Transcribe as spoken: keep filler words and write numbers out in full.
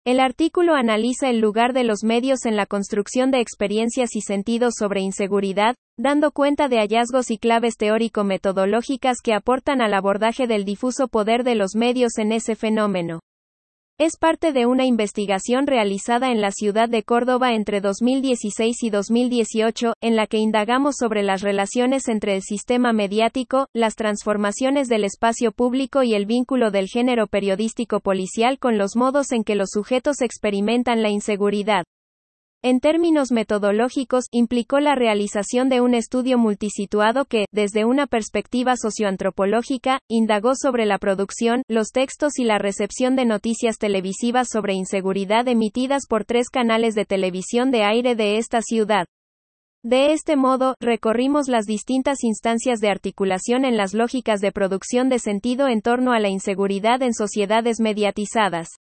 El artículo analiza el lugar de los medios en la construcción de experiencias y sentidos sobre inseguridad, dando cuenta de hallazgos y claves teórico-metodológicas que aportan al abordaje del difuso poder de los medios en ese fenómeno. Es parte de una investigación realizada en la ciudad de Córdoba entre dos mil dieciséis y dos mil dieciocho, en la que indagamos sobre las relaciones entre el sistema mediático, las transformaciones del espacio público y el vínculo del género periodístico policial con los modos en que los sujetos experimentan la inseguridad. En términos metodológicos, implicó la realización de un estudio multisituado que, desde una perspectiva socioantropológica, indagó sobre la producción, los textos y la recepción de noticias televisivas sobre inseguridad emitidas por tres canales de televisión de aire de esta ciudad. De este modo, recorrimos las distintas instancias de articulación en las lógicas de producción de sentido en torno a la inseguridad en sociedades mediatizadas.